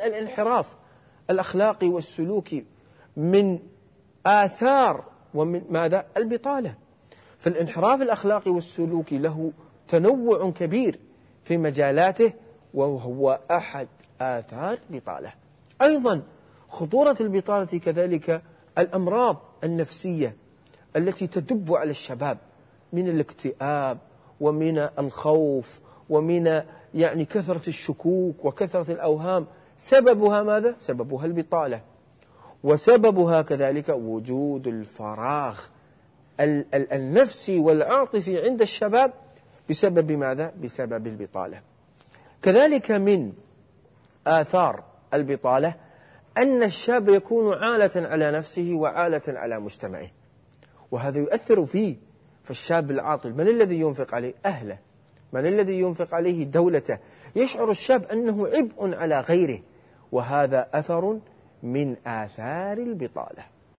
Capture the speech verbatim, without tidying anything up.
الانحراف الأخلاقي والسلوكي من آثار ومن ماذا؟ البطالة. فالانحراف الأخلاقي والسلوكي له تنوع كبير في مجالاته، وهو أحد آثار البطالة. أيضا خطورة البطالة كذلك الأمراض النفسية التي تدب على الشباب من الاكتئاب ومن الخوف ومن يعني كثرة الشكوك وكثرة الأوهام. سببها ماذا؟ سببها البطالة، وسببها كذلك وجود الفراغ النفسي والعاطفي عند الشباب بسبب ماذا؟ بسبب البطالة. كذلك من آثار البطالة أن الشاب يكون عالة على نفسه وعالة على مجتمعه، وهذا يؤثر فيه. فالشاب العاطل من الذي ينفق عليه؟ أهله. من الذي ينفق عليه؟ دولته. يشعر الشاب أنه عبء على غيره، وهذا أثر من آثار البطالة.